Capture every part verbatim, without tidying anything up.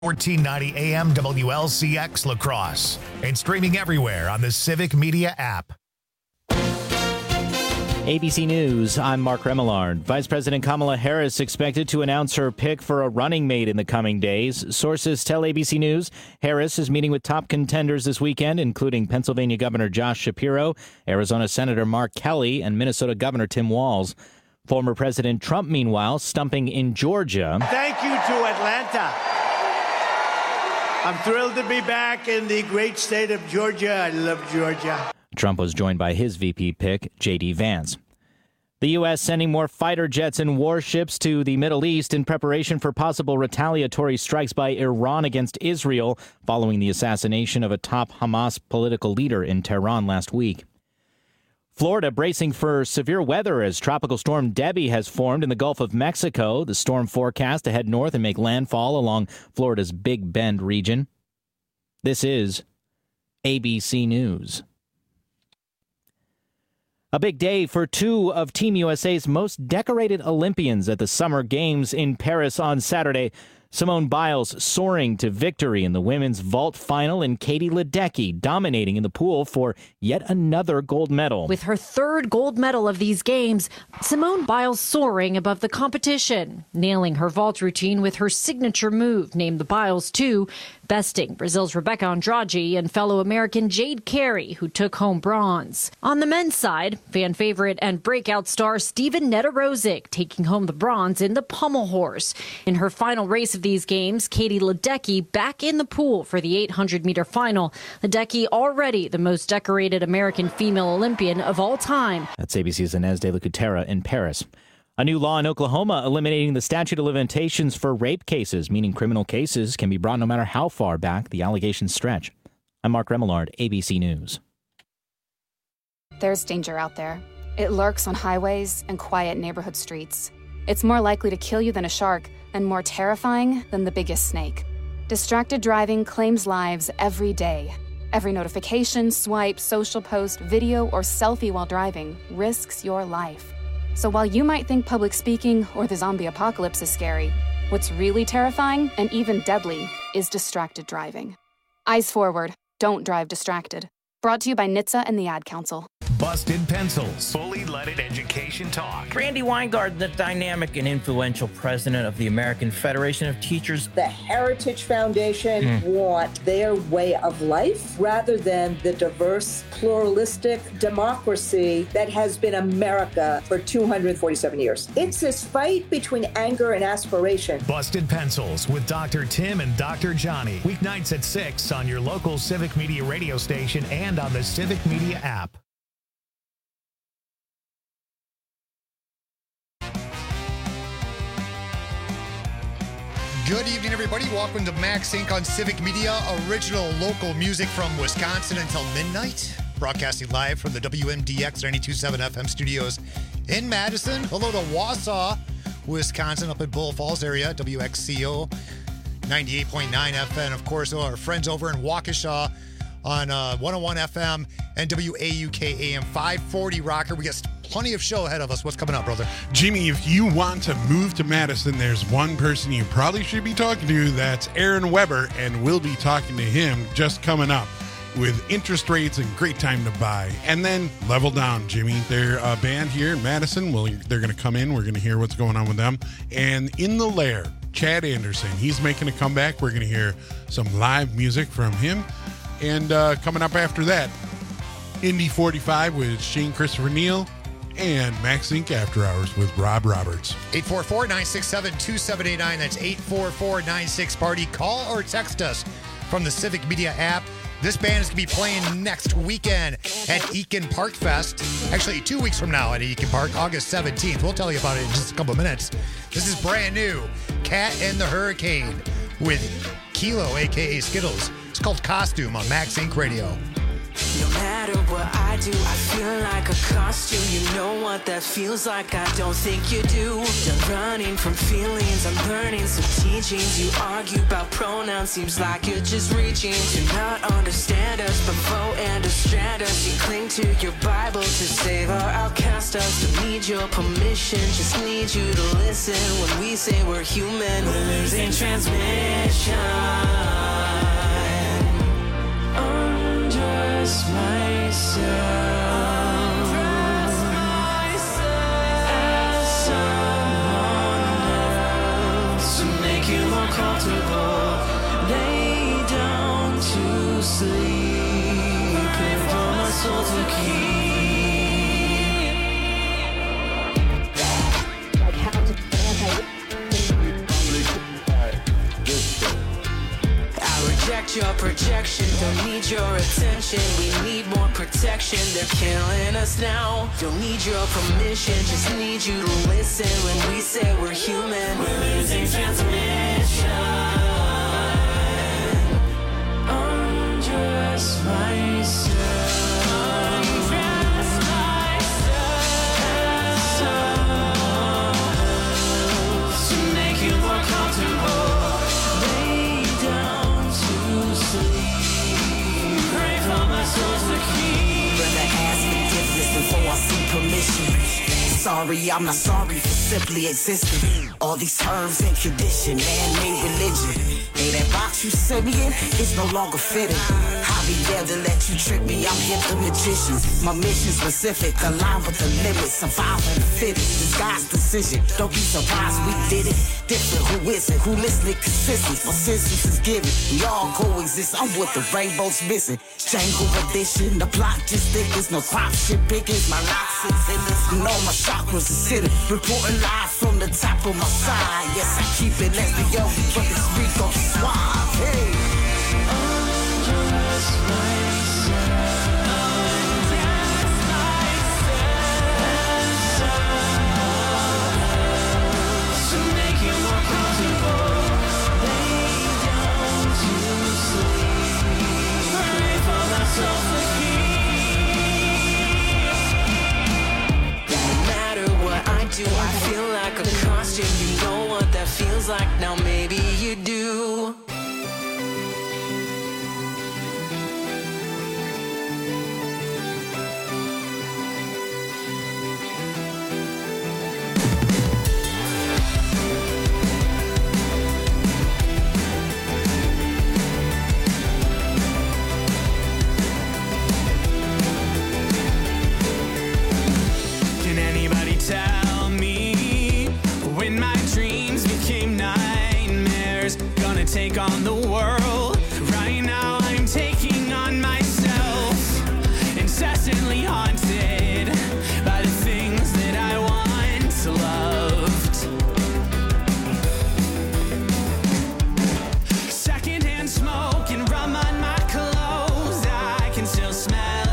fourteen ninety A M W L C X La Crosse and streaming everywhere on the Civic Media app. A B C News, I'm Mark Remillard. Vice President Kamala Harris expected to announce her pick for a running mate in the coming days. Sources tell A B C News Harris is meeting with top contenders this weekend, including Pennsylvania Governor Josh Shapiro, Arizona Senator Mark Kelly, and Minnesota Governor Tim Walz. Former President Trump, meanwhile, stumping in Georgia. Thank you to Atlanta. I'm thrilled to be back in the great state of Georgia. I love Georgia. Trump was joined by his V P pick, J D. Vance. The U S sending more fighter jets and warships to the Middle East in preparation for possible retaliatory strikes by Iran against Israel following the assassination of a top Hamas political leader in Tehran last week. Florida bracing for severe weather as Tropical Storm Debbie has formed in the Gulf of Mexico. The storm forecast to head north and make landfall along Florida's Big Bend region. This is A B C News. A big day for two of Team U S A's most decorated Olympians at the Summer Games in Paris on Saturday. Simone Biles soaring to victory in the women's vault final, and Katie Ledecky dominating in the pool for yet another gold medal. With her third gold medal of these games, Simone Biles soaring above the competition, nailing her vault routine with her signature move, named the Biles two, besting Brazil's Rebecca Andrade and fellow American Jade Carey, who took home bronze. On the men's side, fan favorite and breakout star Steven Nedorodzik taking home the bronze in the pommel horse. In her final race of these games, Katie Ledecky back in the pool for the eight hundred meter final. Ledecky already the most decorated American female Olympian of all time. That's A B C's Inez de la Cutera in Paris. A new law in Oklahoma eliminating the statute of limitations for rape cases, meaning criminal cases can be brought no matter how far back the allegations stretch. I'm Mark Remillard, A B C News. There's danger out there. It lurks on highways and quiet neighborhood streets. It's more likely to kill you than a shark and more terrifying than the biggest snake. Distracted driving claims lives every day. Every notification, swipe, social post, video, or selfie while driving risks your life. So while you might think public speaking or the zombie apocalypse is scary, what's really terrifying and even deadly is distracted driving. Eyes forward, don't drive distracted. Brought to you by N H T S A and the Ad Council. Busted Pencils. Fully leaded education talk. Randy Weingard, the dynamic and influential president of the American Federation of Teachers. The Heritage Foundation mm. want their way of life rather than the diverse, pluralistic democracy that has been America for two hundred forty-seven years. It's this fight between anger and aspiration. Busted Pencils with Doctor Tim and Doctor Johnny. Weeknights at six on your local Civic Media radio station and on the Civic Media app. Good evening, everybody. Welcome to Max Incorporated on Civic Media, original local music from Wisconsin until midnight. Broadcasting live from the W M D X ninety-two point seven F M studios in Madison. Hello to Wausau, Wisconsin, up in Bull Falls area, W X C O ninety-eight point nine F M. Of course, our friends over in Waukesha on uh, one oh one F M and W A U K A M five forty Rocker. We got plenty of show ahead of us. What's coming up, brother? Jimmy, if you want to move to Madison, there's one person you probably should be talking to. That's Aaron Weber, and we'll be talking to him just coming up with interest rates and great time to buy. And then Level Down, Jimmy. They're a band here in Madison. Well, they're going to come in. We're going to hear what's going on with them. And In the Lair, Chad Anderson. He's making a comeback. We're going to hear some live music from him. And uh, coming up after that, Indy forty-five with Shane Christopher Neal and Max Inc After Hours with Rob Roberts. eight four four, nine six seven, two seven eight nine. That's eight four four, nine six, party. Call or text us from the Civic Media app. This band is going to be playing next weekend at Eakin Park Fest. Actually, two weeks from now at Eakin Park, August seventeenth. We'll tell you about it in just a couple minutes. This is brand new. Cat and the Hurricane with Kilo, a k a. Skittles. It's called Costume on Max Incorporated Radio. No matter what I do, I feel like a costume. You know what that feels like, I don't think you do. Done running from feelings, I'm learning some teachings. You argue about pronouns, seems like you're just reaching to not understand us, but vote and distract us. You cling to your Bible to save our outcast us. Don't need your permission, just need you to listen when we say we're human. We're losing transmission. Undress myself, Undress myself as someone else to make you more comfortable. Lay down to sleep, pray for my soul to keep. Like how to anti- Reject your projection, don't need your attention. We need more protection, they're killing us now. Don't need your permission, just need you to listen when we say we're human. We're losing transmission. Undress myself, Undress myself to make you more comfortable. Pray for my soul to keep. Better ask forgiveness before I seek permission. Sorry, I'm not sorry for simply existing. All these terms and condition, man-made religion. Hey, that box you sent me in, it's no longer fitting. I'll be there to let you trick me, I'm here the magician. My mission specific, aligned with the limits. Survival the fittest, disguised decision. Don't be surprised we did it. Different, who is it? Who listening consistent? For senses is given. We all coexist, I'm what the rainbow's missing. Django edition, the plot just thickens. No crop shit pickings, my life sits in this. You know my chakras are sitting. Reporting live from the top of my side. Yes, I keep it as the young, but the street gon' suave. Hey. Undress myself, undress myself to make you more comfortable. Lay down to sleep. Pray for my soul to keep. No matter what I do, I feel like a costume. You know what that feels like, now maybe you do. Can anybody tell me when my dreams became nightmares? Gonna take on the world. Right now I'm taking on myself. Incessantly haunted by the things that I once loved. Secondhand smoke and rum on my clothes, I can still smell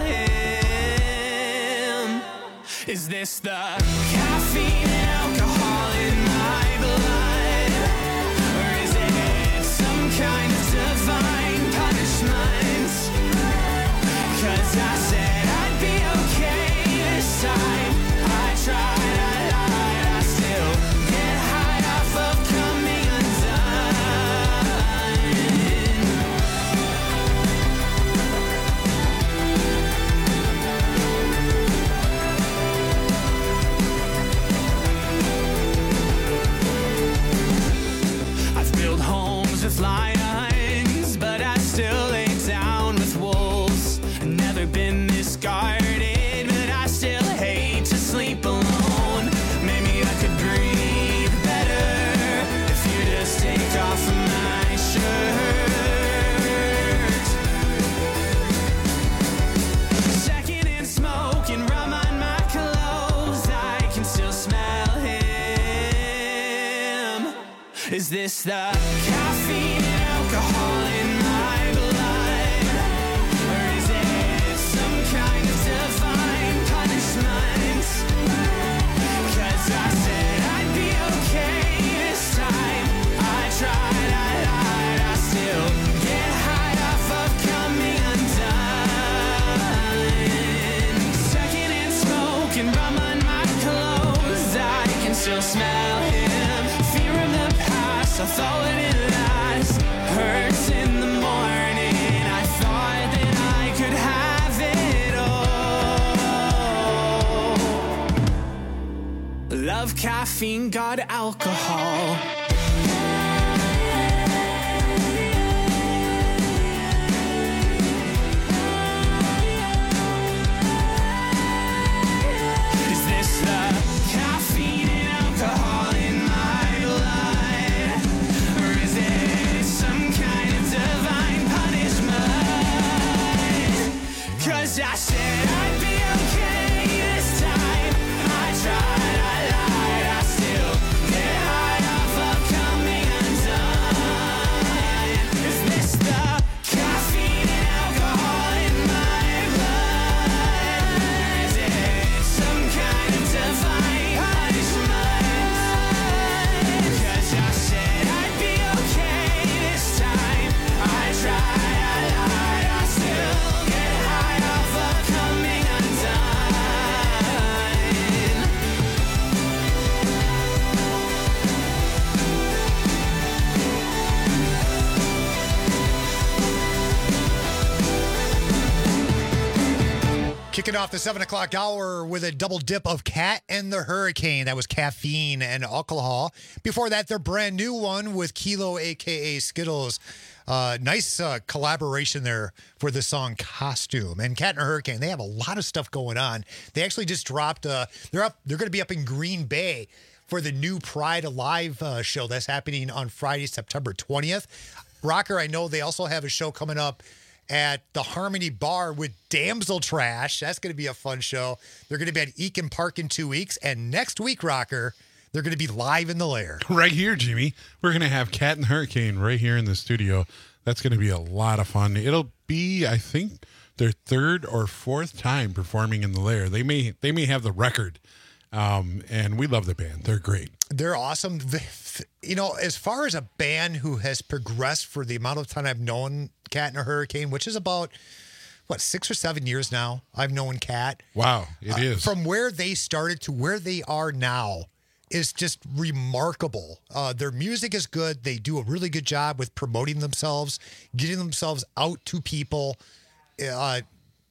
him. Is this the caffeine and alcohol in my blood? Or is it some kind of divine punishment? 'Cause I said I'd be okay this time. I tried, I lied, I still get high off of coming undone. I've built homes with lions, but I still lay down with wolves. Never been this guarded, but I still hate to sleep alone. Maybe I could breathe better if you just take off my shirt. Secondhand smoke and rum on my clothes, I can still smell him. Is this the caffeine and alcohol in my blood? Or is it some kind of divine punishment? 'Cause I said I'd be okay this time. I tried, I lied, I still get high off of coming undone. caffeine, got alcohol. Is this the caffeine and alcohol in my blood? Or is it some kind of divine punishment? 'Cause I said I'd be okay this time. I tried, I lied, I still get high off of coming undone. Is this the caffeine and alcohol in my blood? Is it some kind of divine punishment? 'Cause I said I'd be okay this time. I tried, I lied, I still get high off of coming undone. Kicking off the seven o'clock hour with a double dip of Cat and the Hurricane. That was Caffeine and Alcohol. Before that, their brand new one with Kilo, a k a. Skittles. Uh, nice uh, collaboration there for the song Costume. And Cat and the Hurricane, they have a lot of stuff going on. They actually just dropped, uh, they're up. They're going to be up in Green Bay for the new Pride Alive uh, show that's happening on Friday, September twentieth. Rocker, I know they also have a show coming up at the Harmony Bar with Damsel Trash. That's going to be a fun show. They're going to be at Eakin Park in two weeks. And next week, Rocker, they're going to be live in the Lair. Right here, Jimmy. We're going to have Cat and Hurricane right here in the studio. That's going to be a lot of fun. It'll be, I think, their third or fourth time performing in the Lair. They may they may have the record. Um, and we love the band. They're great. They're awesome. You know, as far as a band who has progressed for the amount of time I've known Cat and a Hurricane, which is about, what, six or seven years now, I've known Cat. Wow, it uh, is. From where they started to where they are now is just remarkable. Uh, their music is good. They do a really good job with promoting themselves, getting themselves out to people. Uh,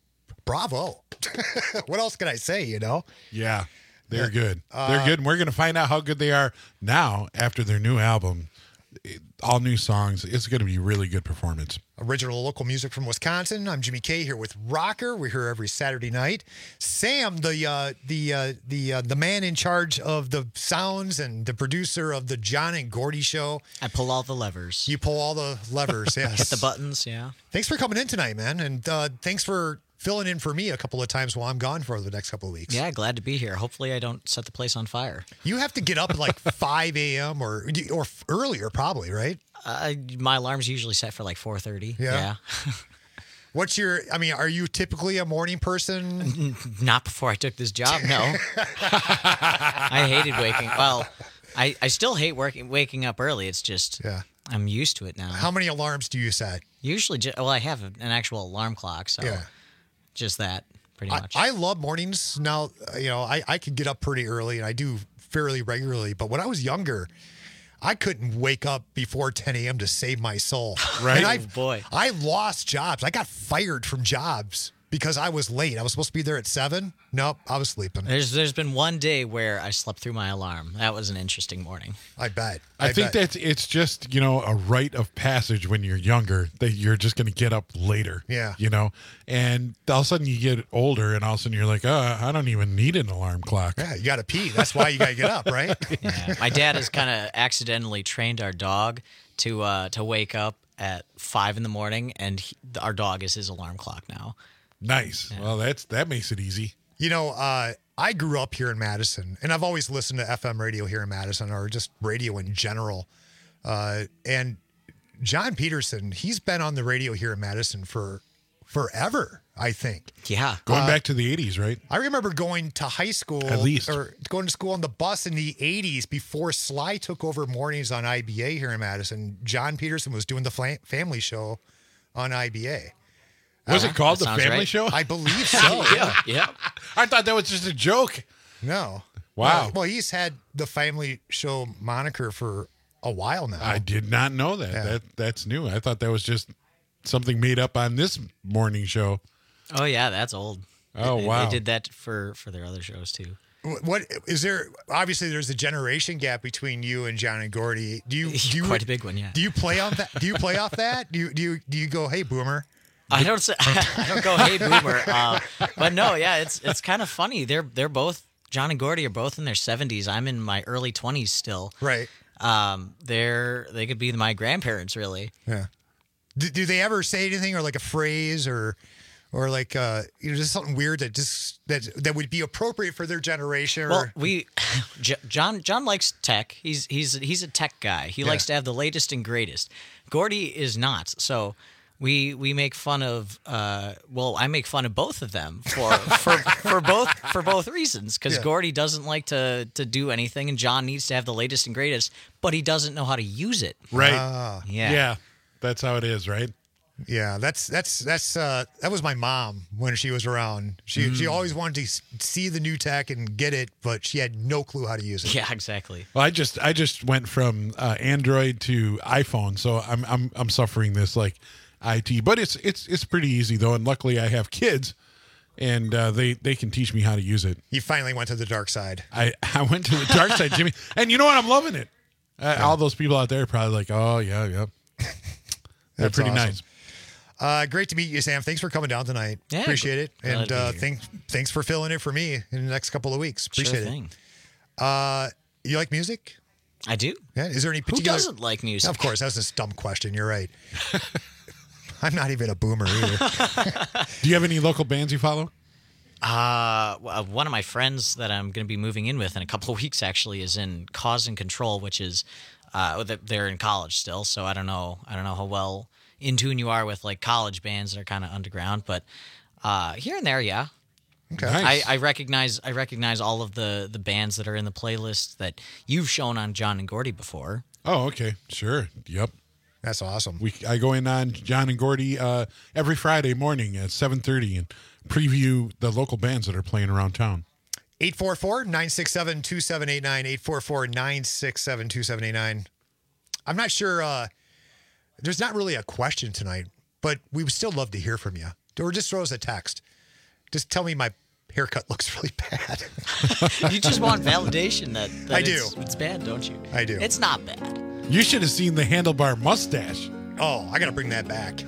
bravo. What else can I say, you know? Yeah. They're good. Uh, They're good. And we're going to find out how good they are now after their new album. All new songs. It's going to be really good performance. Original local music from Wisconsin. I'm Jimmy K here with Rocker. We're here every Saturday night. Sam, the uh, the uh, the uh, the man in charge of the sounds and the producer of the John and Gordy show. I pull all the levers. You pull all the levers. Yes. Hit the buttons. Yeah. Thanks for coming in tonight, man, and uh, thanks for filling in for me a couple of times while I'm gone for the next couple of weeks. Yeah, glad to be here. Hopefully I don't set the place on fire. You have to get up at like five a.m. or or earlier probably, right? Uh, my alarm's usually set for like four thirty. Yeah. yeah. What's your, I mean, are you typically a morning person? Not before I took this job, no. I hated waking, well, I, I still hate working, waking up early. It's just, yeah. I'm used to it now. How many alarms do you set? Usually, ju- well, I have an actual alarm clock, so yeah. just that, pretty I, much. I love mornings. Now, you know, I, I can get up pretty early, and I do fairly regularly. But when I was younger, I couldn't wake up before ten a.m. to save my soul. Right? And Oh, I've, boy. I lost jobs. I got fired from jobs because I was late. I was supposed to be there at seven. Nope, I was sleeping. There's There's been one day where I slept through my alarm. That was an interesting morning. I bet. I, I think bet. that it's just, you know, a rite of passage when you're younger that you're just going to get up later. Yeah. You know, and all of a sudden you get older and all of a sudden you're like, oh, I don't even need an alarm clock. Yeah, you got to pee. That's why you got to get up, right? Yeah. My dad has kind of accidentally trained our dog to uh, to wake up at five in the morning, and he, our dog is his alarm clock now. Nice. Yeah. Well, that's that makes it easy. You know, uh, I grew up here in Madison, and I've always listened to F M radio here in Madison, or just radio in general. Uh, and John Peterson, he's been on the radio here in Madison for forever, I think. Yeah. Going Uh, back to the eighties, right? I remember going to high school, At least. or going to school on the bus in the eighties before Sly took over mornings on I B A here in Madison. John Peterson was doing the fam- family show on I B A. Was Uh, it called that The sounds Family right. Show? I believe so. Yeah. Yeah. I thought that was just a joke. No. Wow. Uh, well, he's had the family show moniker for a while now. I did not know that. Yeah. That that's new. I thought that was just something made up on this morning show. Oh yeah, that's old. Oh, They- wow. They did that for for their other shows too. what is there? Obviously, there's a generation gap between you and John and Gordy. Do you? Do you Quite a big one, yeah. Do you play on that? Do you play off that? Do you? Do you? Do you go, hey, boomer? I don't say, I don't go, hey, boomer. Uh, but no, yeah, it's it's kind of funny. They're they're both John and Gordy are both in their seventies. I'm in my early twenties still. Right. Um, they're they could be my grandparents, really. Yeah. Do, do they ever say anything or like a phrase or or like uh, you know just something weird that just that that would be appropriate for their generation? Or... Well, we J- John John likes tech. He's he's he's a tech guy. He Yeah. likes to have the latest and greatest. Gordy is not. So we we make fun of. Uh, well, I make fun of both of them for for, for both for both reasons. Because Yeah. Gordy doesn't like to to do anything, and John needs to have the latest and greatest, but he doesn't know how to use it. Right. Ah. Yeah. Yeah. That's how it is, right? Yeah, that's that's that's uh, that was my mom when she was around. She she always wanted to s- see the new tech and get it, but she had no clue how to use it. Yeah, exactly. Well, I just I just went from uh, Android to iPhone, so I'm I'm I'm suffering this like I T, but it's it's it's pretty easy though, and luckily I have kids, and uh, they they can teach me how to use it. You finally went to the dark side. I I went to the dark side, Jimmy, and you know what? I'm loving it. Uh, all those people out there are probably like, oh yeah, yeah. They're That's pretty awesome. nice. Uh, great to meet you, Sam. Thanks for coming down tonight. Yeah, Appreciate it. glad And to be uh, here. thanks thanks for filling in for me in the next couple of weeks. Sure Appreciate thing. it. Uh, you like music? I do. Yeah. Is there any Who particular? doesn't like music? Of course, that's a dumb question. You're right. I'm not even a boomer either. Do you have any local bands you follow? Uh, w- uh, one of my friends that I'm going to be moving in with in a couple of weeks actually is in Cause and Control, which is uh, th- they're in college still, so I don't know. I don't know how well in tune you are with like college bands that are kind of underground, but uh, here and there, yeah. Okay. Nice. I, I recognize I recognize all of the the bands that are in the playlist that you've shown on John and Gordy before. Oh, okay, sure, yep. That's awesome. We I go in on John and Gordy uh, every Friday morning at seven thirty and preview the local bands that are playing around town. eight four four, nine six seven, two seven eight nine, eight four four, nine six seven, two seven eight nine. I'm not sure. Uh, there's not really a question tonight, but we would still love to hear from you. Or just throw us a text. Just tell me my haircut looks really bad. You just want validation that, that I it's, do. it's bad, don't you? I do. It's not bad. You should have seen the handlebar mustache. Oh, I got to bring that back.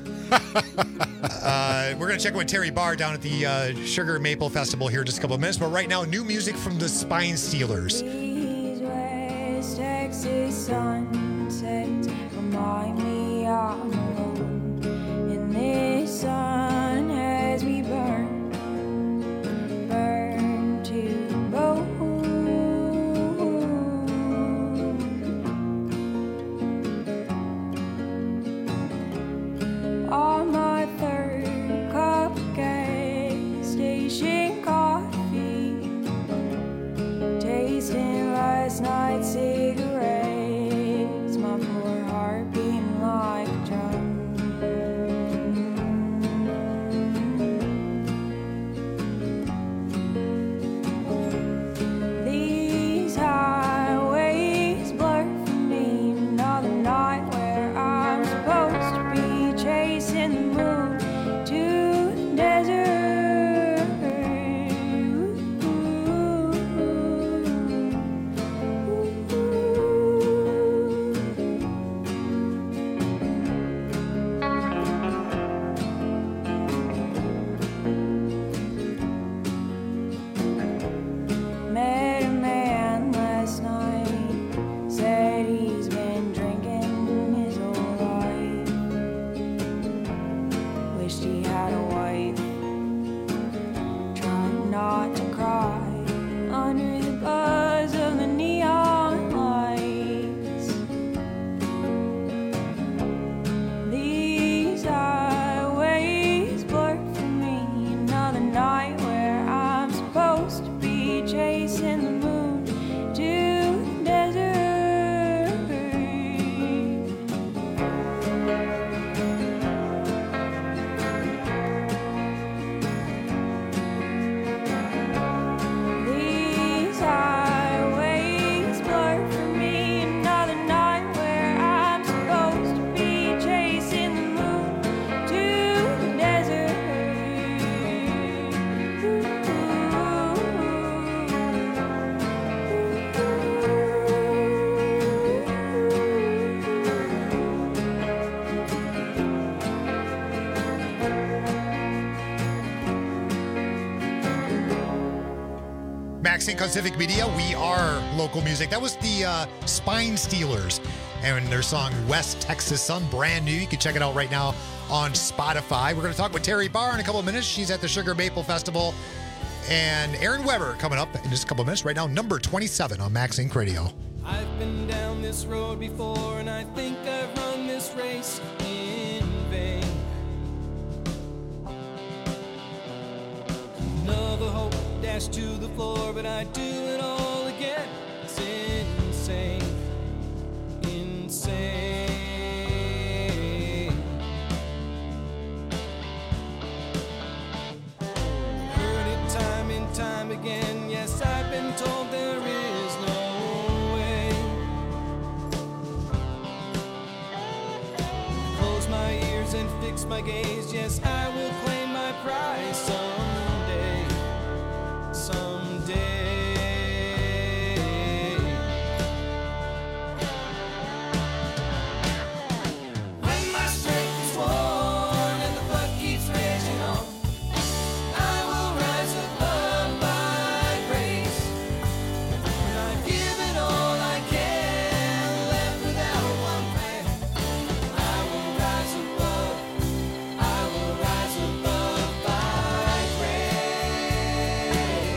uh, we're going to check in with Terry Barr down at the uh, Sugar Maple Festival here in just a couple of minutes. But right now, new music from the Spine Stealers. West Texas sunsets remind me I'm alone, and this sun has me burned, burned to the bone. On my third cup of gas station coffee, tasting last night's cigarettes, my poor heart beating like a drum. MaxSync on Civic Media. We are local music. That was the uh, Spine Stealers and their song West Texas Sun, brand new. You can check it out right now on Spotify. We're going to talk with Terry Barr in a couple of minutes. She's at the Sugar Maple Festival. And Aaron Weber coming up in just a couple of minutes. Right now, number twenty-seven on MaxSync Radio. I've been down this road before, and I think I've run this race in vain. Another hope dashed to the floor, but I do it all again. It's insane, insane. Heard it time and time again. Yes, I've been told there is no way. Close my ears and fix my gaze. Yes, I will claim my prize someday, someday. When my strength is worn and the blood keeps raging on, I will rise above by grace. When I've given all I can, left without one plan, I will rise above, I will rise above by grace.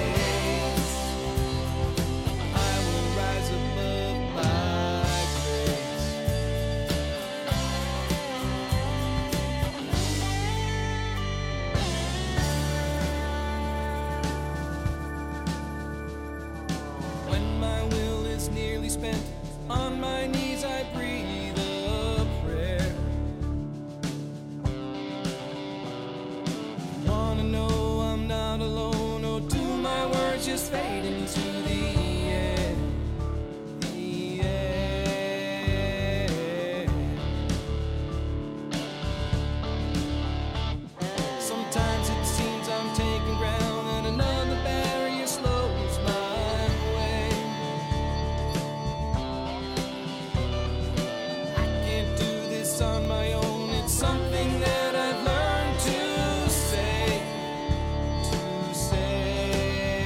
I will rise above by grace. When my will is nearly spent, on my knees I breathe a prayer. Wanna know I'm not alone, or do my words just fade into the air? The air. Sometimes it seems I'm taking ground, and another barrier slows my way. I can't do this on my own. It's something that I've learned to say, to say.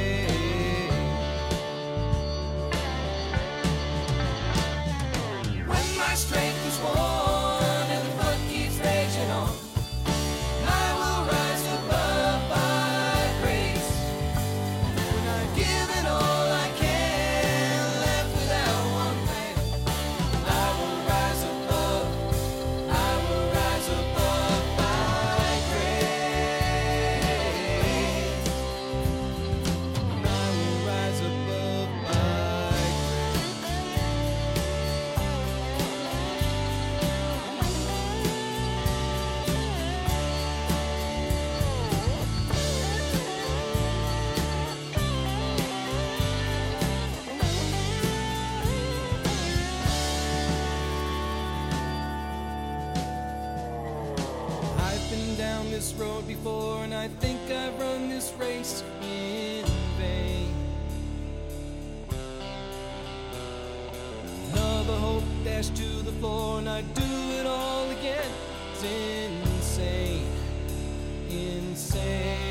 When my strength is worn and the blood keeps raging on, I will rise above by grace. When I've given all I can, left without one plan, I will rise above, I will rise above by grace. And I will rise above by I've been down this road before, and I think I've run this race in vain. Another hope dashed to the floor, and I do it all again. It's insane, insane.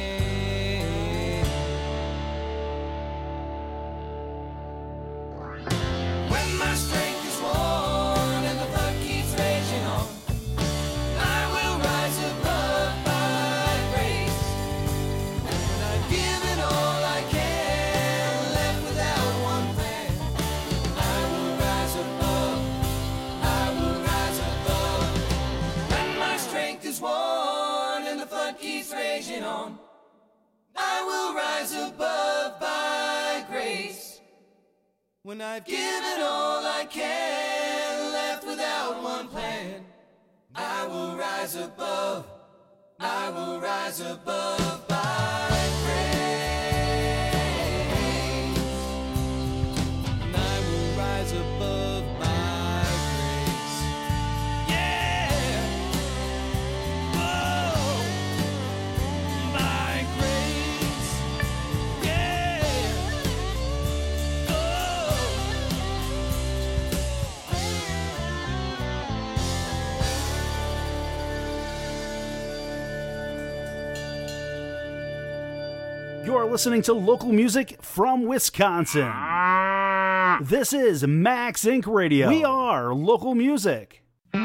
When my strength is worn and the blood keeps raging on, I will rise above by grace. When I've given all I can, left without one plan, I will rise above, I will rise above. When my strength is worn and the flood keeps raging on, I will rise above by grace. When I've given all I can, left without one plan, I will rise above, I will rise above by grace. And I will rise above by grace. Yeah! Whoa! By grace. Yeah! Oh! You're listening to local music from Wisconsin. This is Max Incorporated. Radio. We are local music.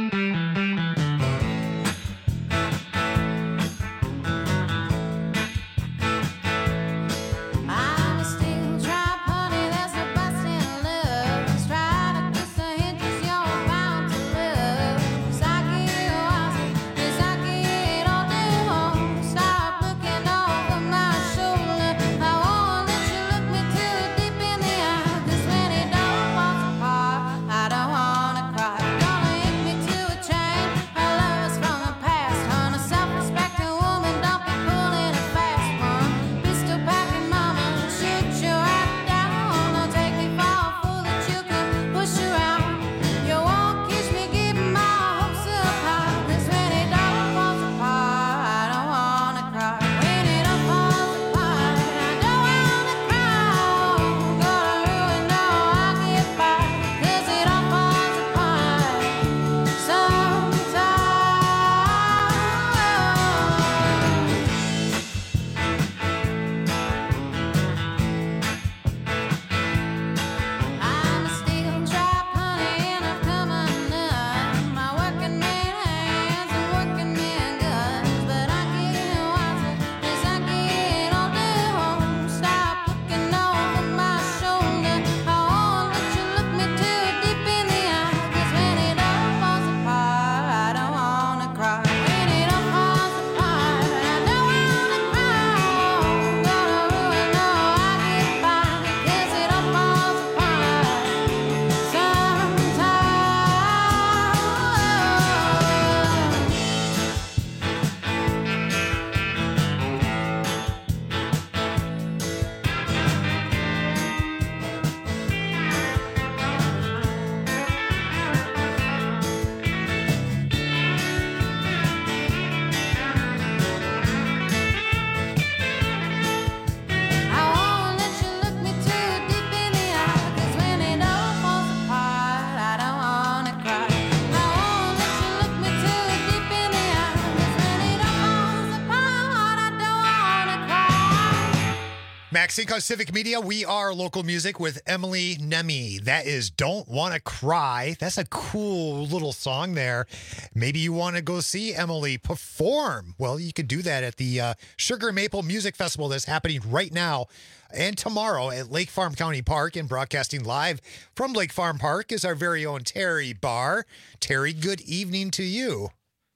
Max Inc on Civic Media. We are local music with Emily Nemi. That is Don't Wanna Cry. That's a cool little song there. Maybe you want to go see Emily perform. Well, you could do that at the uh, Sugar Maple Music Festival that's happening right now and tomorrow at Lake Farm County Park. And broadcasting live from Lake Farm Park is our very own Terry Barr. Terry, good evening to you.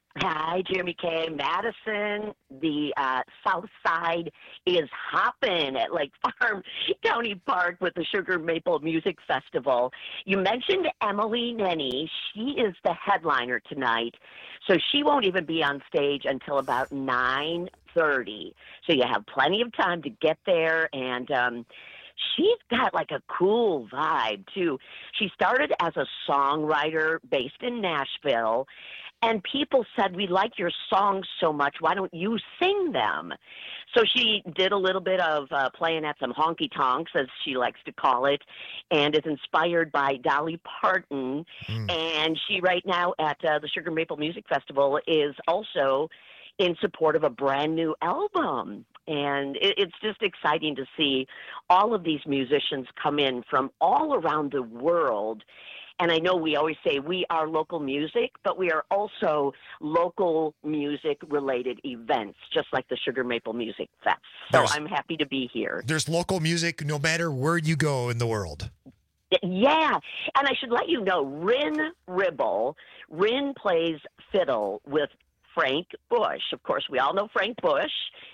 Hi, Jeremy K. Madison. The uh, South Side is hopping at Lake Farm County Park with the Sugar Maple Music Festival. You mentioned Emily Nenny. She is the headliner tonight, so she won't even be on stage until about nine thirty. So you have plenty of time to get there, and um, she's got like a cool vibe, too. She started as a songwriter based in Nashville, and people said, we like your songs so much, why don't you sing them? So she did a little bit of uh, playing at some honky-tonks, as she likes to call it, and is inspired by Dolly Parton. Mm. And she right now at uh, the Sugar Maple Music Festival is also in support of a brand new album. And it, it's just exciting to see all of these musicians come in from all around the world. And I know we always say we are local music, but we are also local music-related events, just like the Sugar Maple Music Fest. So there's, I'm happy to be here. There's local music no matter where you go in the world. Yeah, and I should let you know, Rin Ribble, Rin plays fiddle with Frank Bush. Of course, we all know Frank Bush.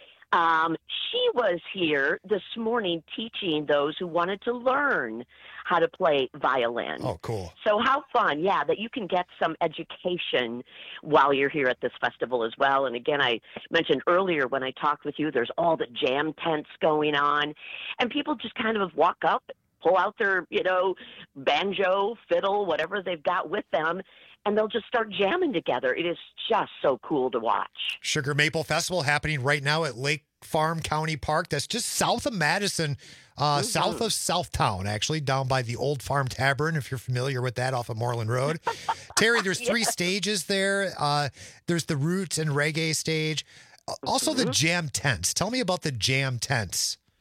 Um, she was here this morning teaching those who wanted to learn how to play violin. Oh, cool. So how fun, yeah, that you can get some education while you're here at this festival as well. And again, I mentioned earlier when I talked with you, there's all the jam tents going on, and people just kind of walk up, pull out their, you know, banjo, fiddle, whatever they've got with them, and they'll just start jamming together. It is just so cool to watch. Sugar Maple Festival happening right now at Lake Farm County Park. That's just south of Madison, uh, mm-hmm. south of Southtown, actually, down by the Old Farm Tavern, if you're familiar with that, off of Moreland Road. Terry, there's three yeah. stages there. Uh, there's the roots and reggae stage. Also, mm-hmm. the jam tents. Tell me about the jam tents.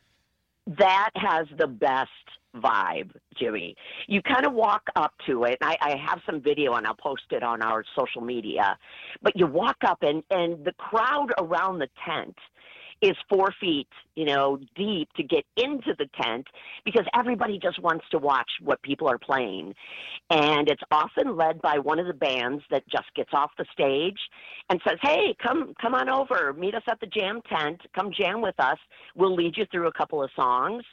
That has the best vibe, Jimmy. You kind of walk up to it. I, I have some video and I'll post it on our social media. But you walk up and, and the crowd around the tent is four feet, you know, deep to get into the tent because everybody just wants to watch what people are playing. And it's often led by one of the bands that just gets off the stage and says, hey, come come on over, meet us at the jam tent, come jam with us. We'll lead you through a couple of songs.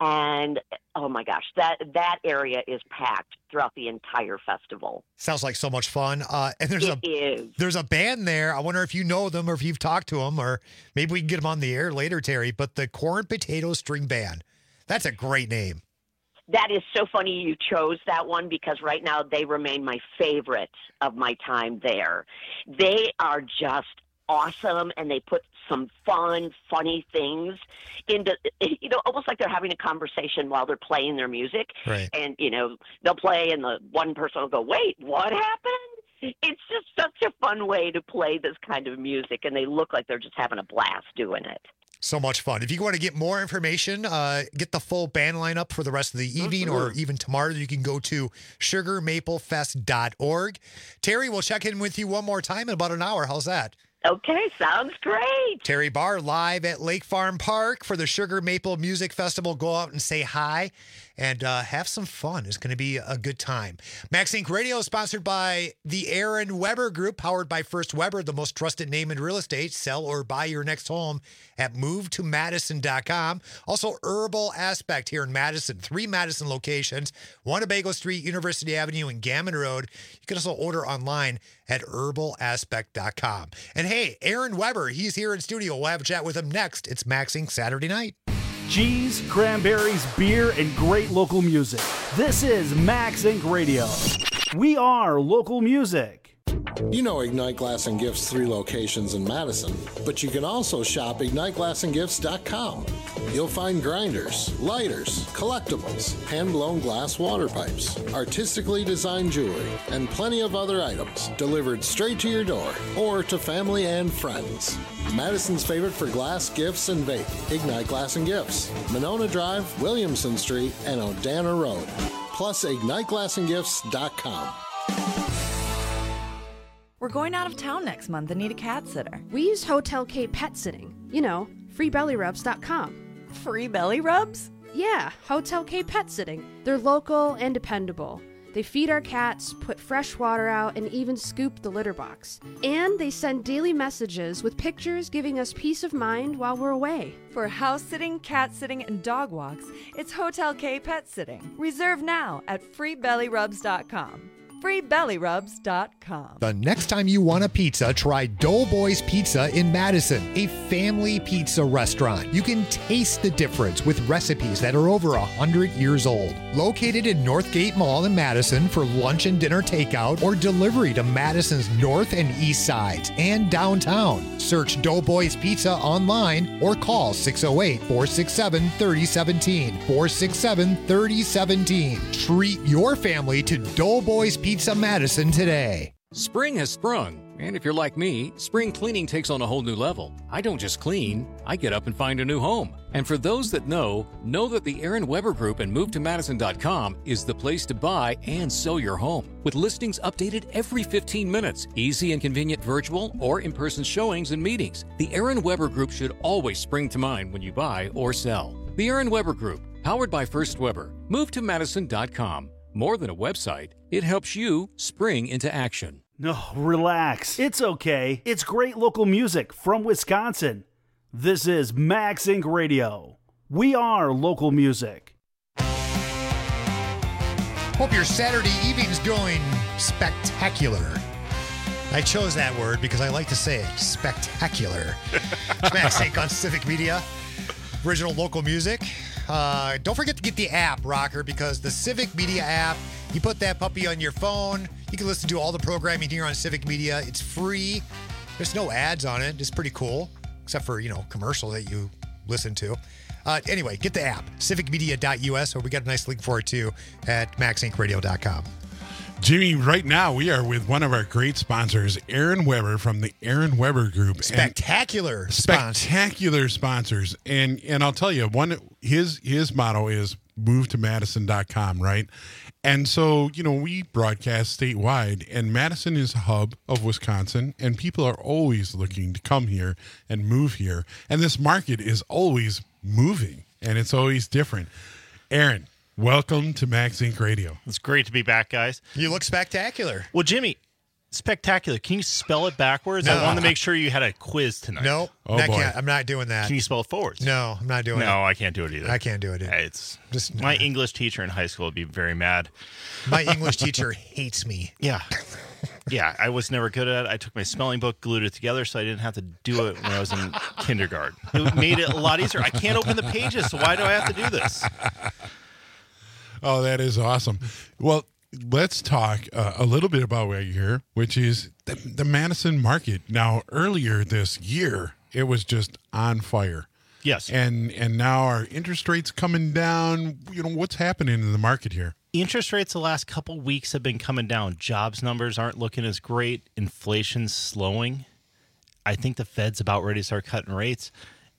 And oh my gosh, that that area is packed throughout the entire festival. Sounds like so much fun. Uh, and there's It a is. there's a band there. I wonder if you know them or if you've talked to them, or maybe we can get them on the air later, Terry. But the Corn Potato String Band. That's a great name. That is so funny you chose that one because right now they remain my favorite of my time there. They are just awesome, and they put some fun, funny things into, you know, almost like they're having a conversation while they're playing their music. Right. And, you know, they'll play and the one person will go, wait, what happened? It's just such a fun way to play this kind of music, and they look like they're just having a blast doing it. So much fun. If you want to get more information, uh, get the full band lineup for the rest of the evening or even tomorrow, you can go to sugar maple fest dot org. Terry, we'll check in with you one more time in about an hour. How's that? Okay, sounds great. Terry Barr live at Lake Farm Park for the Sugar Maple Music Festival. Go out and say hi and uh, have some fun. It's going to be a good time. Max Inc Radio is sponsored by the Aaron Weber Group, powered by First Weber, the most trusted name in real estate. Sell or buy your next home at move to madison dot com. Also, Herbal Aspect here in Madison. Three Madison locations, Winnebago Street, University Avenue, and Gammon Road. You can also order online at herbal aspect dot com. And hey, Aaron Weber, he's here in studio. We'll have a chat with him next. It's Max Inc Saturday night. Cheese, cranberries, beer, and great local music. This is Max Inc Radio. We are local music. You know Ignite Glass and Gifts' three locations in Madison, but you can also shop ignite glass and gifts dot com. You'll find grinders, lighters, collectibles, hand-blown glass water pipes, artistically designed jewelry, and plenty of other items delivered straight to your door or to family and friends. Madison's favorite for glass, gifts, and vape, Ignite Glass and Gifts, Monona Drive, Williamson Street, and Odana Road. Plus ignite glass and gifts dot com. We're going out of town next month and need a cat sitter. We use Hotel K Pet Sitting. You know, free belly rubs dot com. Free belly rubs? Yeah, Hotel K Pet Sitting. They're local and dependable. They feed our cats, put fresh water out, and even scoop the litter box. And they send daily messages with pictures giving us peace of mind while we're away. For house sitting, cat sitting, and dog walks, it's Hotel K Pet Sitting. Reserve now at free belly rubs dot com. free belly rubs dot com. The next time you want a pizza, try Doughboys Pizza in Madison, a family pizza restaurant. You can taste the difference with recipes that are over one hundred years old. Located in Northgate Mall in Madison for lunch and dinner takeout or delivery to Madison's north and east sides and downtown. Search Doughboys Pizza online or call six oh eight, four six seven, three oh one seven, four six seven, three oh one seven. Treat your family to Doughboys Pizza Madison today. Spring has sprung, and if you're like me, spring cleaning takes on a whole new level. I don't just clean, I get up and find a new home. And for those that know, know that the Aaron Weber Group and move to madison dot com is the place to buy and sell your home. With listings updated every fifteen minutes, easy and convenient virtual or in-person showings and meetings, the Aaron Weber Group should always spring to mind when you buy or sell. The Aaron Weber Group, powered by First Weber, move to madison dot com. More than a website, it helps you spring into action. No, relax. It's okay. It's great local music from Wisconsin. This is Max Inc Radio. We are local music. Hope your Saturday evening's going spectacular. I chose that word because I like to say it, spectacular. It's Max Inc on Civic Media. Original local music. Uh, don't forget to get the app, Rocker, because the Civic Media app, you put that puppy on your phone. You can listen to all the programming here on Civic Media. It's free. There's no ads on it. It's pretty cool, except for, you know, commercial that you listen to. Uh, anyway, get the app, civic media dot u s, or we got a nice link for it, too, at max inc radio dot com. Jimmy, right now we are with one of our great sponsors, Aaron Weber from the Aaron Weber Group. Spectacular and sponsors. Spectacular sponsors. And and I'll tell you, one his his motto is move to madison dot com, right? And so, you know, we broadcast statewide, and Madison is a hub of Wisconsin, and people are always looking to come here and move here. And this market is always moving, and it's always different. Aaron, welcome to Max Inc Radio. It's great to be back, guys. You look spectacular. Well, Jimmy, spectacular. Can you spell it backwards? No. I wanted to make sure you had a quiz tonight. No, Oh, I boy. can't. I'm not doing that. Can you spell it forwards? No, I'm not doing it. No, I can't do it either. I can't do it. It's Just my English teacher in high school would be very mad. My English teacher hates me. Yeah. Yeah, I was never good at it. I took my spelling book, glued it together so I didn't have to do it when I was in kindergarten. It made it a lot easier. I can't open the pages, so why do I have to do this? Oh, that is awesome. Well, let's talk uh, a little bit about why you're here, which is the, the Madison market. Now, earlier this year, it was just on fire. Yes. And and now our interest rates coming down. You know, what's happening in the market here? Interest rates the last couple weeks have been coming down. Jobs numbers aren't looking as great. Inflation's slowing. I think the Fed's about ready to start cutting rates.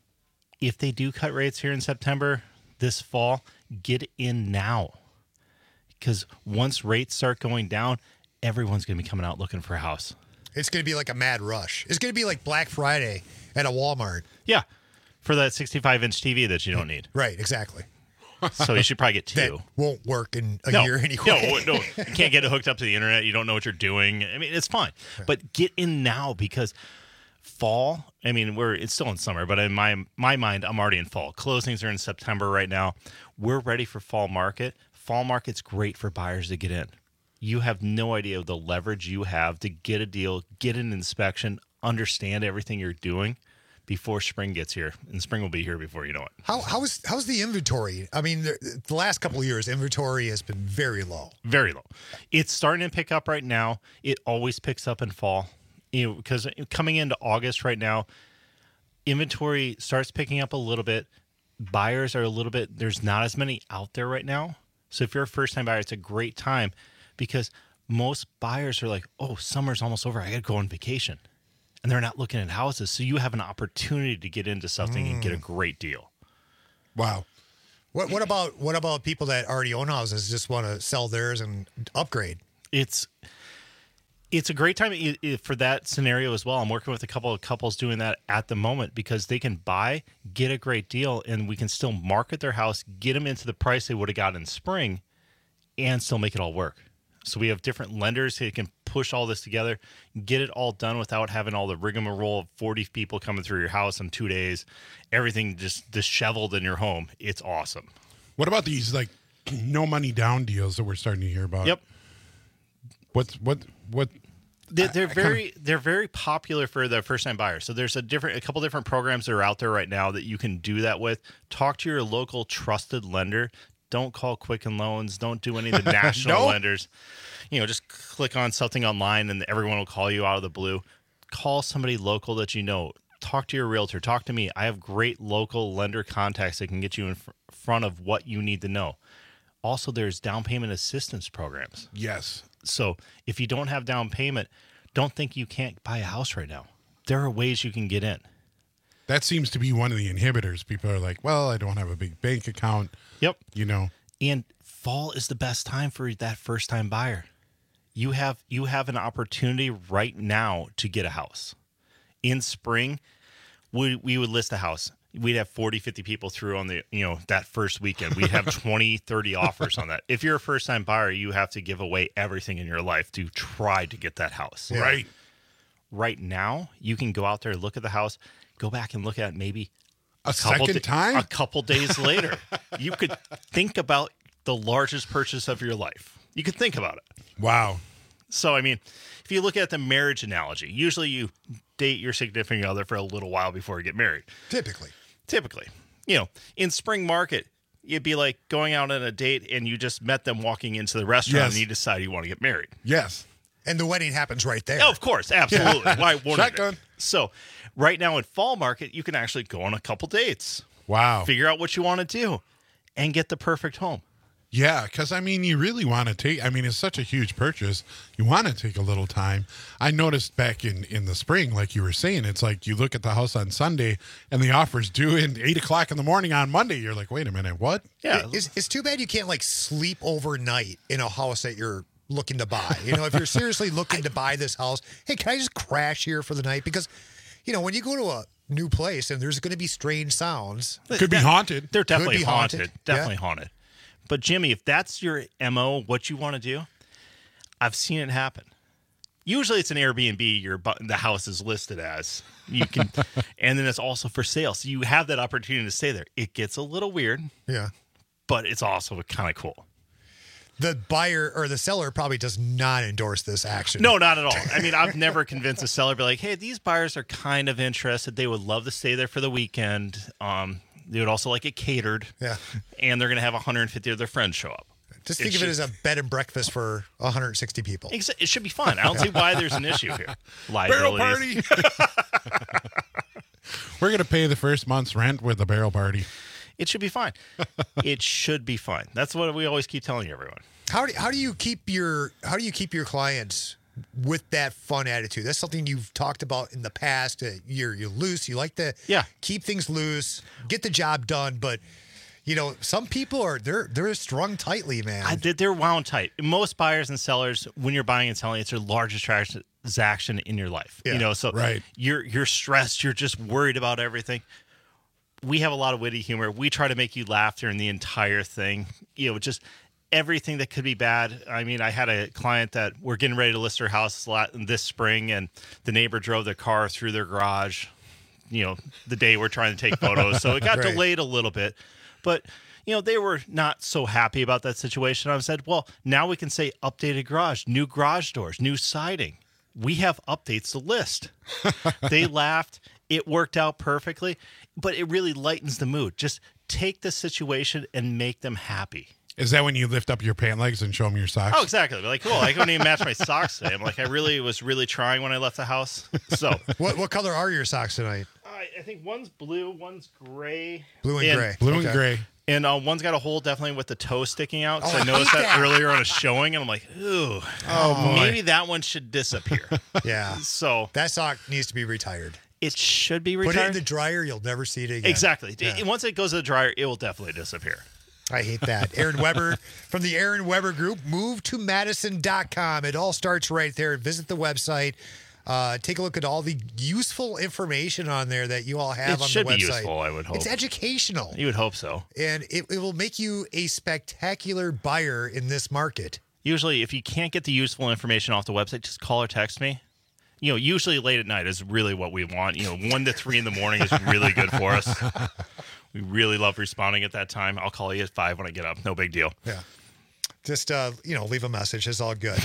If they do cut rates here in September, this fall, get in now. Because once rates start going down, everyone's going to be coming out looking for a house. It's going to be like a mad rush. It's going to be like Black Friday at a Walmart. Yeah, for that sixty-five inch T V that you don't need. Right, exactly. So you should probably get two. That won't work in a no, year anyway. No, no, you can't get it hooked up to the internet. You don't know what you're doing. I mean, it's fine. But get in now because fall, I mean, we're it's still in summer, but in my my mind, I'm already in fall. Closings are in September right now. We're ready for fall market. Fall market's great for buyers to get in. You have no idea of the leverage you have to get a deal, get an inspection, understand everything you're doing before spring gets here. And spring will be here before you know it. How how is how's the inventory? I mean, the, the last couple of years, inventory has been very low. Very low. It's starting to pick up right now. It always picks up in fall. You know, because coming into August right now, inventory starts picking up a little bit. Buyers are a little bit, there's not as many out there right now. So if you're a first-time buyer, it's a great time because most buyers are like, oh, summer's almost over. I got to go on vacation. And they're not looking at houses. So you have an opportunity to get into something mm. and get a great deal. Wow. What what about what about people that already own houses just want to sell theirs and upgrade? It's it's a great time for that scenario as well. I'm working with a couple of couples doing that at the moment because they can buy, get a great deal, and we can still market their house, get them into the price they would have got in spring, and still make it all work. So we have different lenders who can push all this together, get it all done without having all the rigmarole of forty people coming through your house in two days, everything just disheveled in your home. It's awesome. What about these like no money down deals that we're starting to hear about? Yep. What's what what? They're, they're I, I very kinda... they're very popular for the first time buyers. So there's a different a couple different programs that are out there right now that you can do that with. Talk to your local trusted lender. Don't call Quicken Loans. Don't do any of the national nope. lenders. You know, just click on something online and everyone will call you out of the blue. Call somebody local that you know. Talk to your realtor. Talk to me. I have great local lender contacts that can get you in fr- front of what you need to know. Also, there's down payment assistance programs. Yes. So if you don't have down payment, don't think you can't buy a house right now. There are ways you can get in. That seems to be one of the inhibitors. People are like, well, I don't have a big bank account. Yep. You know. And fall is the best time for that first time buyer. You have you have an opportunity right now to get a house. In spring, we we would list a house. We'd have forty, fifty people through on the, you know, that first weekend. We'd have twenty, thirty offers on that. If you're a first time buyer, you have to give away everything in your life to try to get that house. Yeah. Right. Right now, you can go out there, look at the house, go back and look at it maybe a, a couple second da- time, a couple days later. You could think about the largest purchase of your life. You could think about it. Wow. So, I mean, if you look at the marriage analogy, usually you date your significant other for a little while before you get married. Typically. Typically. You know, in spring market, it'd be like going out on a date and you just met them walking into the restaurant Yes. and you decide you want to get married. Yes. And the wedding happens right there. Oh, of course. Absolutely. Yeah. Why wouldn't Shotgun. it? So, right now in fall market, you can actually go on a couple dates. Wow. Figure out what you want to do and get the perfect home. Yeah, because, I mean, you really want to take, I mean, it's such a huge purchase. You want to take a little time. I noticed back in, in the spring, like you were saying, it's like you look at the house on Sunday and the offer's due in eight o'clock in the morning on Monday. You're like, wait a minute, what? Yeah. It, it's, it's too bad you can't, like, sleep overnight in a house that you're looking to buy. You know, if you're seriously looking to buy this house, hey, can I just crash here for the night? Because, you know, when you go to a new place and there's going to be strange sounds. Could be haunted. They're definitely Could be haunted. haunted. Definitely Yeah. haunted. But Jimmy, if that's your M O, what you want to do, I've seen it happen. Usually it's an Airbnb, your bu- the house is listed as. You can and then it's also for sale. So you have that opportunity to stay there. It gets a little weird. Yeah. But it's also kind of cool. The buyer or the seller probably does not endorse this action. No, not at all. I mean, I've never convinced a seller to be like, hey, these buyers are kind of interested. They would love to stay there for the weekend. Um, they would also like it catered. Yeah. And they're going to have one hundred fifty of their friends show up. Just think of it as a bed and breakfast for one hundred sixty people. Exa- It should be fun. I don't see why there's an issue here. Barrel Liabilities. party. We're going to pay the first month's rent with the barrel party. It should be fine. It should be fine. That's what we always keep telling everyone. How do how do you keep your how do you keep your clients with that fun attitude? That's something you've talked about in the past. Uh, you're you're loose. You like to yeah. keep things loose, get the job done. But you know, some people are they're they're strung tightly, man. I, they're wound tight. Most buyers and sellers, when you're buying and selling, it's their largest transaction in your life. Yeah, you know, so right. you're you're stressed. You're just worried about everything. We have a lot of witty humor. We try to make you laugh during the entire thing. You know, just everything that could be bad. I mean, I had a client that we're getting ready to list their house this spring, and the neighbor drove their car through their garage, you know, the day we're trying to take photos. So it got Right. delayed a little bit. But, you know, they were not so happy about that situation. I said, well, now we can say updated garage, new garage doors, new siding. We have updates to list. They laughed. It worked out perfectly, but it really lightens the mood. Just take the situation and make them happy. Is that when you lift up your pant legs and show them your socks? Oh, exactly. Like, cool. I couldn't even match my socks today. I'm like, I really was really trying when I left the house. So, what what color are your socks tonight? I, I think one's blue, one's gray. Blue and gray. Blue Okay. and gray. And uh, one's got a hole definitely with the toe sticking out. So Oh, I I noticed hate that, that. earlier on a showing, and I'm like, ooh, Oh, boy. maybe that one should disappear. Yeah. So That sock needs to be retired. it should be Put it in retired. the dryer, you'll never see it again. Exactly. Yeah. It- once it goes to the dryer, it will definitely disappear. I hate that. Aaron Weber from the Aaron Weber Group. Move to Madison dot com. It all starts right there. Visit the website. Uh, take a look at all the useful information on there that you all have It on should the website. be useful, I would hope. It's educational. You would hope so. And it, it will make you a spectacular buyer in this market. Usually, if you can't get the useful information off the website, just call or text me. You know, usually late at night is really what we want. You know, one to three in the morning is really good for us. We really love responding at that time. I'll call you at five when I get up. No big deal. Yeah. Just, uh, you know, leave a message. It's all good.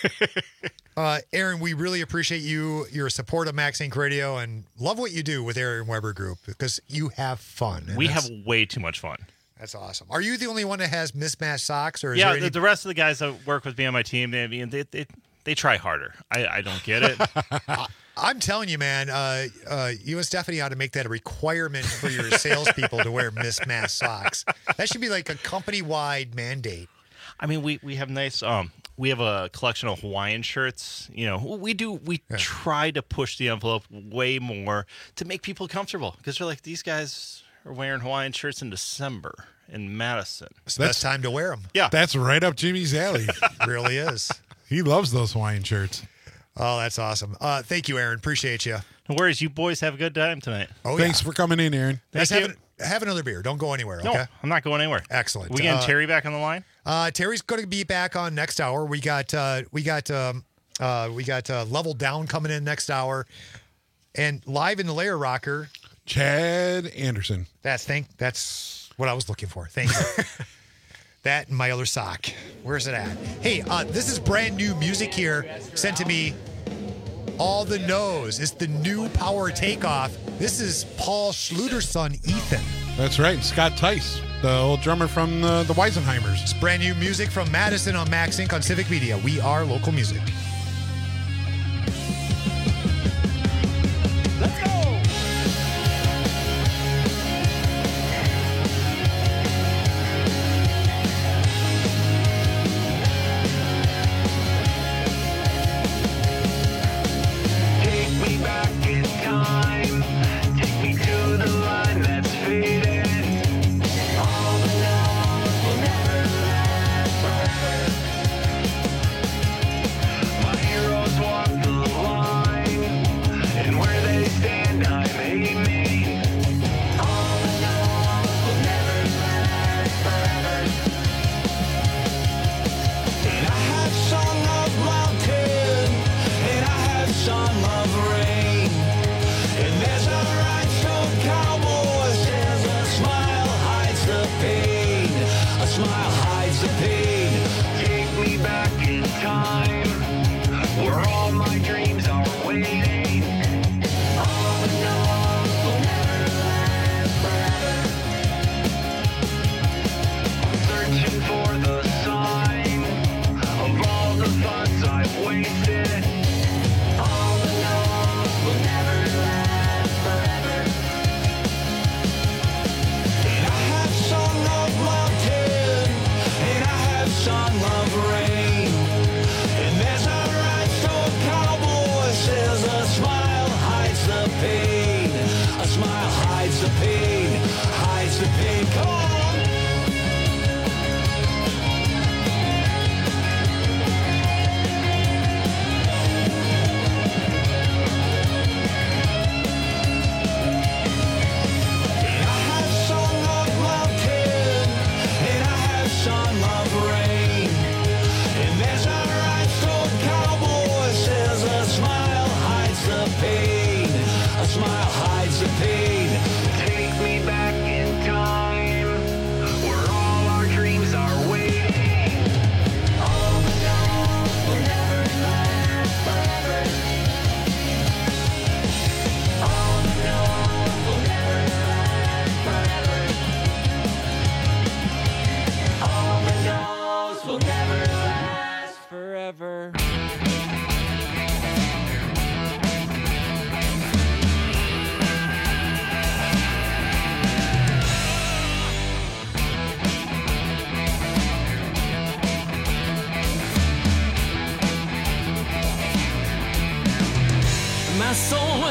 uh, Aaron, we really appreciate you, your support of Max Inc Radio, and love what you do with Aaron Weber Group because you have fun. and We that's- have way too much fun. That's awesome. Are you the only one that has mismatched socks, or is Yeah, there any? the, the rest of the guys that work with me on my team, they they they, they try harder. I, I don't get it. I'm telling you, man. Uh, uh, you and Stephanie ought to make that a requirement for your salespeople to wear mismatched socks. That should be like a company-wide mandate. I mean, we, we have nice um we have a collection of Hawaiian shirts. You know, we do we try to push the envelope way more to make people comfortable because they're like, these guys are wearing Hawaiian shirts in December in Madison. It's the best time to wear them. Yeah, That's right up Jimmy's alley. really is. He loves those Hawaiian shirts. Oh, that's awesome. Uh, thank you, Aaron. Appreciate you. No worries. You boys have a good time tonight. Oh, Thanks yeah. for coming in, Aaron. Guys, Thank have, you. an- have another beer. Don't go anywhere, No, okay? I'm not going anywhere. Excellent. We getting Uh, Terry back on the line? Uh, Terry's going to be back on next hour. We got uh, we got um, uh, we got uh, Level Down coming in next hour, and live in the Layer Rocker, Chad Anderson. That's thank. That's what I was looking for. Thank you. That and my other sock. Where's it at? Hey, uh, this is brand new music here sent to me. All the Nose. It's the new Power Takeoff. This is Paul Schluter's son, Ethan. That's right. Scott Tice, the old drummer from uh, the Weisenheimers. It's brand new music from Madison on Max Inc on Civic Media. We are local music.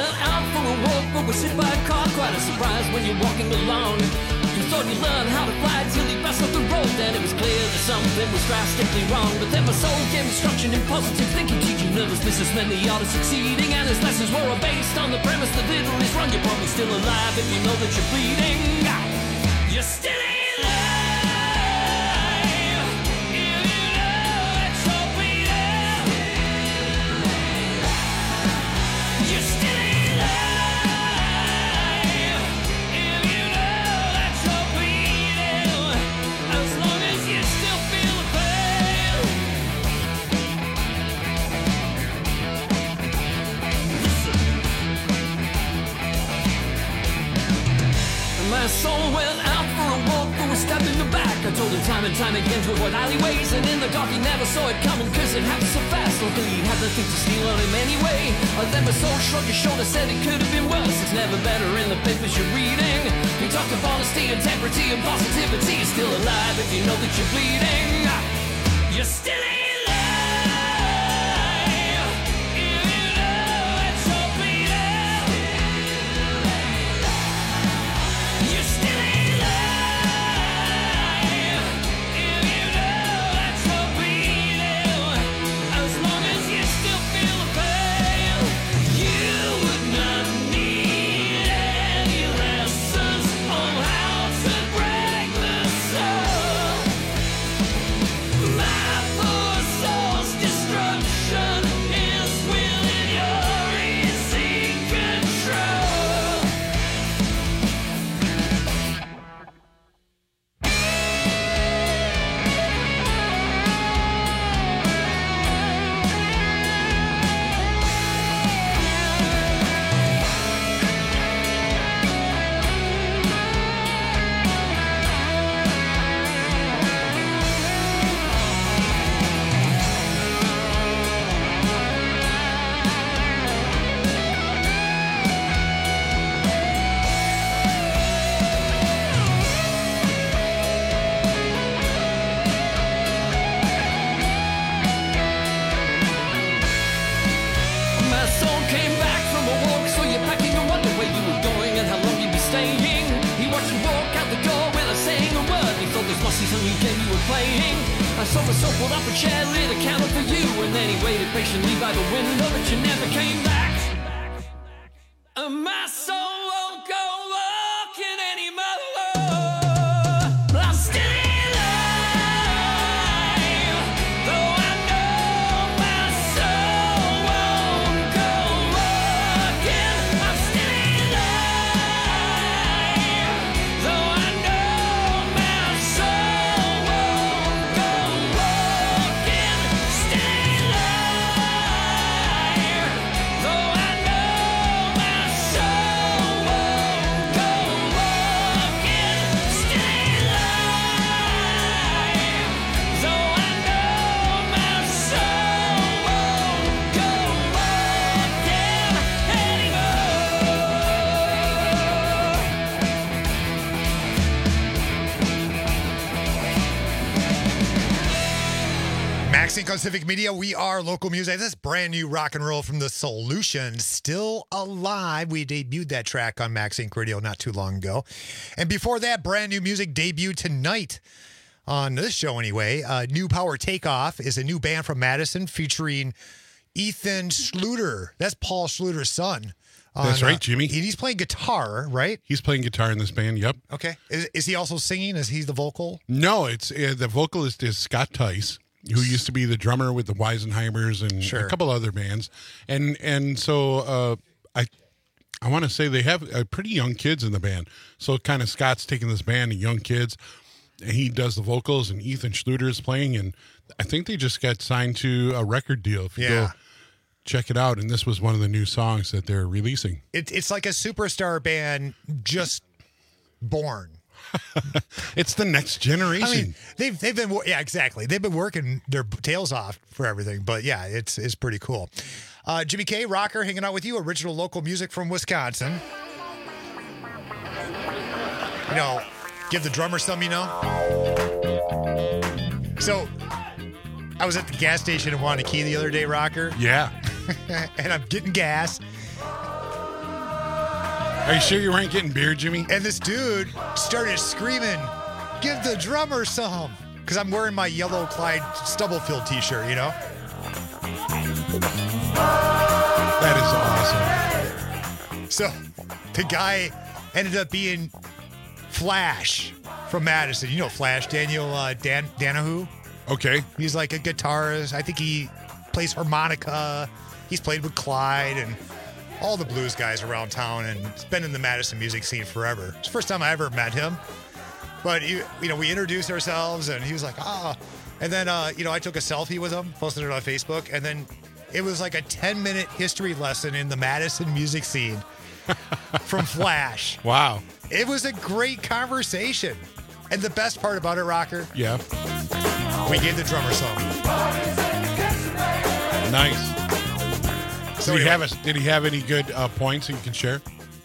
went out for a walk, but was hit by a car. Quite a surprise when you're walking along. You thought you learned how to fly till you passed off the road. Then it was clear that something was drastically wrong. But then my soul gave instruction in positive thinking, teaching nervous businessmen the art of succeeding. And his lessons were all based on the premise that little is wrong. You're probably still alive if you know that you're bleeding. You're still alive. My soul went out for a walk, but was stabbed in the back. I told him time and time again to avoid alleyways, and in the dark he never saw it coming, cause it happened so fast. Luckily he had nothing to steal on him anyway. And then my soul shrugged his shoulder, said it could have been worse. It's never better in the papers you're reading. He talked of honesty, integrity, and positivity. You're still alive if you know that you're bleeding. You're still alive. Sync on Civic Media. We are local music. This is brand new rock and roll from The Solution, Still Alive. We debuted that track on Max Inc Radio not too long ago. And before that, brand new music debuted tonight on this show anyway. Uh, New Power Takeoff is a new band from Madison featuring Ethan Schluter. That's Paul Schluter's son. On, That's right, uh, Jimmy. He's playing guitar, right? He's playing guitar in this band, yep. Okay. Is, is he also singing? Is he the vocal? No, it's uh, the vocalist is Scott Tice, who used to be the drummer with the Weisenheimers and Sure. a couple other bands. And and so uh, I I want to say they have uh, pretty young kids in the band. So kind of Scott's taking this band of young kids, and he does the vocals, and Ethan Schluter is playing, and I think they just got signed to a record deal. If you Yeah. go check it out, and this was one of the new songs that they're releasing. It, it's like a superstar band just born. It's the next generation. I mean, they've they've been yeah exactly they've been working their tails off for everything, but yeah, it's it's pretty cool. Uh, Jimmy K, rocker, hanging out with you. Original local music from Wisconsin. You know, give the drummer some. You know. So, I was at the gas station in Wanakee the other day, rocker. Yeah. And I'm getting gas. Are you sure you weren't getting beer, Jimmy? And this dude started screaming, "Give the drummer some!" Because I'm wearing my yellow Clyde Stubblefield t-shirt, you know? That is awesome. So the guy ended up being Flash from Madison. You know Flash, Daniel uh, Dan Danahu? Okay. He's like a guitarist. I think he plays harmonica. He's played with Clyde and all the blues guys around town, and he's been in the Madison music scene forever. It's the first time I ever met him. But, you, you know, we introduced ourselves, and he was like, ah. And then, uh, you know, I took a selfie with him, posted it on Facebook, and then it was like a ten-minute history lesson in the Madison music scene from Flash. Wow. It was a great conversation. And the best part about it, Rocker, Yeah. we gave the drummer some. Nice. So did, he anyway. have a, did he have any good uh, points that you can share?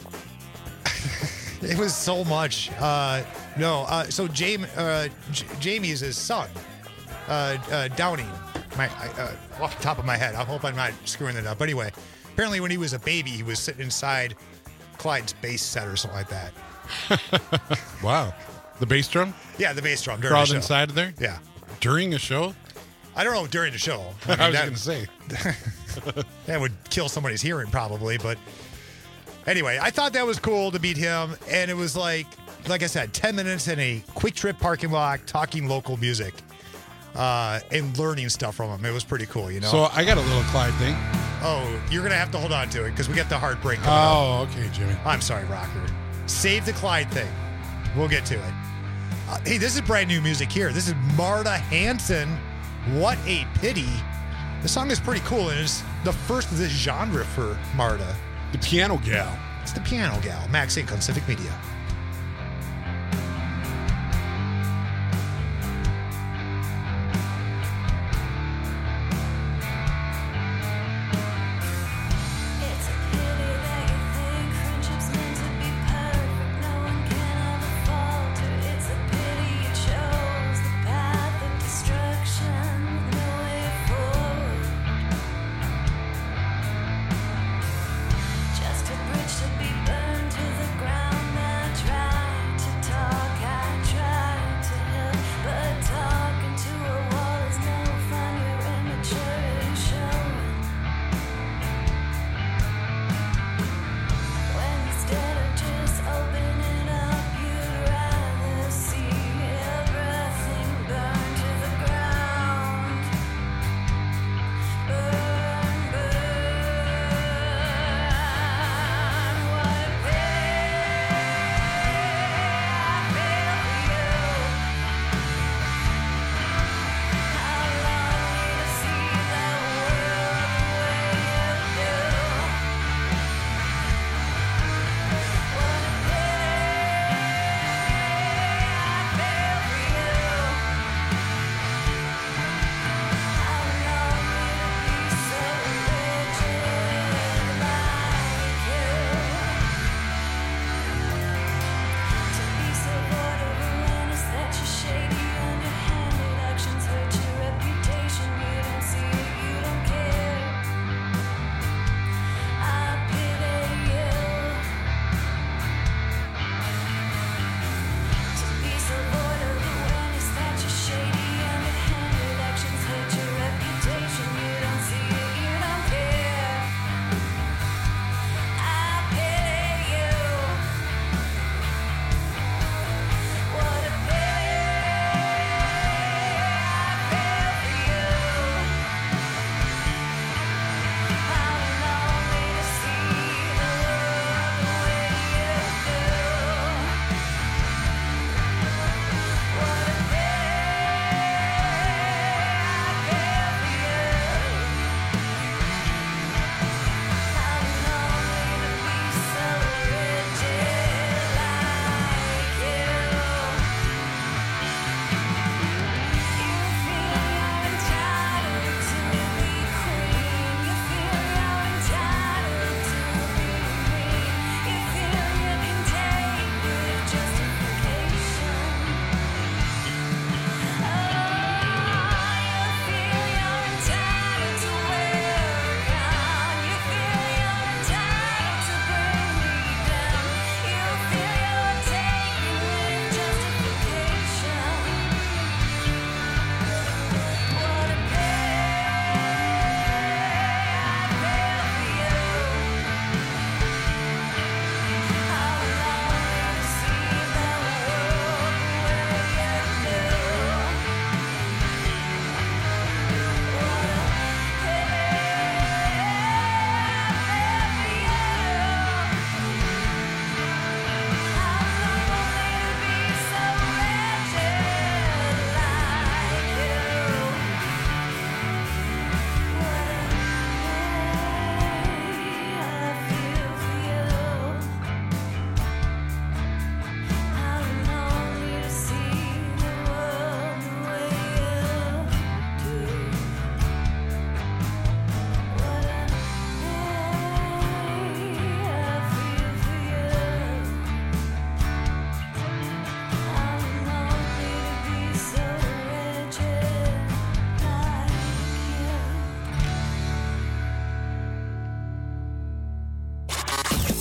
It was so much. Uh, no, uh, so Jamie, uh, J- Jamie is his son, uh, uh, Downing. My, I, uh, off the top of my head, I hope I'm not screwing it up. But anyway, apparently when he was a baby, he was sitting inside Clyde's bass set or something like that. Wow. The bass drum? Yeah, the bass drum during Crawled the show. inside of there? Yeah. During a show? I don't know during the show. I, mean, was that- going to say. that would kill somebody's hearing probably, but anyway, I thought that was cool to meet him, and it was like, like I said, ten minutes in a Quick Trip parking lot, talking local music, uh, and learning stuff from him. It was pretty cool, you know. So I got a little Clyde thing. Oh, you're gonna have to hold on to it because we got the heartbreak coming up. Oh, okay, Jimmy. I'm sorry, Rocker. Save the Clyde thing. We'll get to it. Uh, hey, this is brand new music here. This is Marta Hanson. What a pity. The song is pretty cool, and it's the first of this genre for Marta. The Piano Gal. It's the Piano Gal. Max Inc. on Civic Media. Just a bridge to be burned to the ground that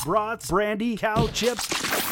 brats, brandy, cow chips,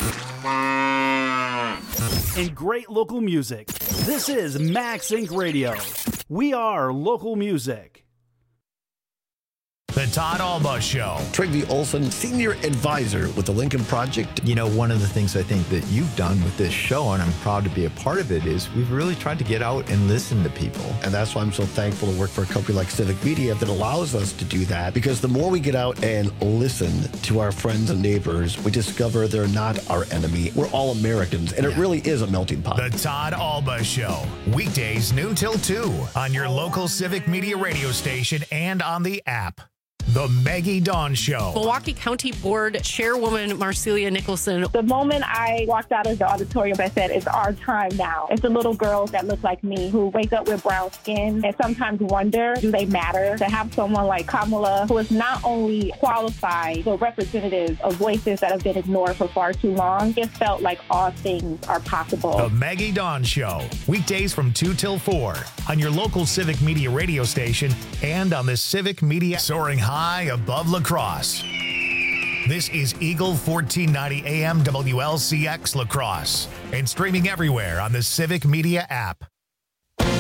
and great local music. This is Max Inc Radio. We are local music. The Todd Alba Show. Trygve Olson, Senior Advisor with the Lincoln Project. You know, one of the things I think that you've done with this show, and I'm proud to be a part of it, is we've really tried to get out and listen to people. And that's why I'm so thankful to work for a company like Civic Media that allows us to do that. Because the more we get out and listen to our friends and neighbors, we discover they're not our enemy. We're all Americans, and it really is a melting pot. The Todd Alba Show. Weekdays noon till two on your local Civic Media radio station and on the app. The Maggie Dawn Show. Milwaukee County Board Chairwoman Marcelia Nicholson. The moment I walked out of the auditorium, I said, it's our time now. It's the little girls that look like me who wake up with brown skin and sometimes wonder, do they matter? To have someone like Kamala, who is not only qualified, but representative of voices that have been ignored for far too long, it felt like all things are possible. The Maggie Dawn Show. Weekdays from two till four on your local Civic Media radio station and on the Civic Media Soaring High above La Crosse. This is Eagle fourteen ninety A M W L C X La Crosse and streaming everywhere on the Civic Media app.